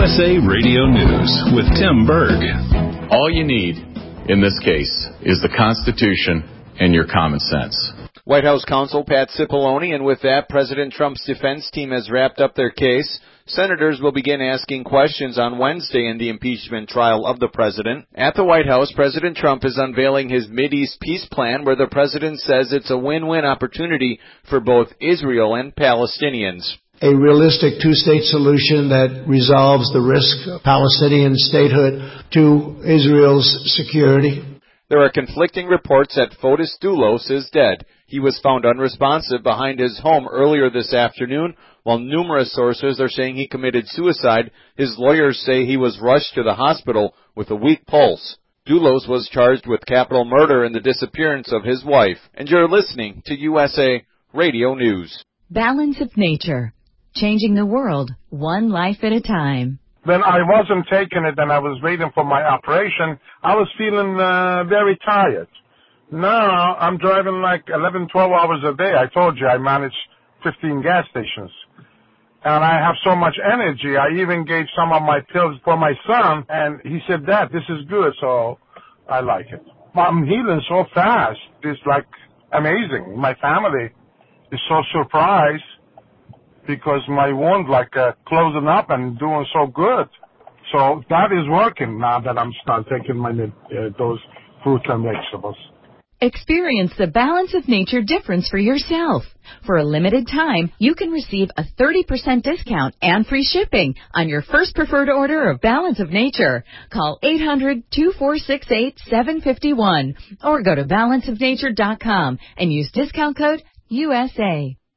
USA Radio News with Tim Berg. All you need in this case is the Constitution and your common sense. White House counsel Pat Cipollone, and with that, President Trump's defense team has wrapped up their case. Senators will begin asking questions on Wednesday in the impeachment trial of the president. At the White House, President Trump is unveiling his Mideast peace plan, where the president says it's a win-win opportunity for both Israel and Palestinians. A realistic two-state solution that resolves the risk of Palestinian statehood to Israel's security. There are conflicting reports that Fotis Dulos is dead. He was found unresponsive behind his home earlier this afternoon, while numerous sources are saying he committed suicide. His lawyers say he was rushed to the hospital with a weak pulse. Dulos was charged with capital murder in the disappearance of his wife. And you're listening to USA Radio News. Balance of Nature. Changing the world, one life at a time. When I wasn't taking it and I was waiting for my operation, I was feeling very tired. Now I'm driving like 11, 12 hours a day. I told you I manage 15 gas stations. And I have so much energy. I even gave some of my pills for my son, and he said, Dad, this is good, so I like it. I'm healing so fast. It's like amazing. My family is so surprised because my wound closing up and doing so good. So that is working now that I'm start taking my those fruits and vegetables. Experience the Balance of Nature difference for yourself. For a limited time, you can receive a 30% discount and free shipping on your first preferred order of Balance of Nature. Call 800-2468-751 or go to balanceofnature.com and use discount code USA.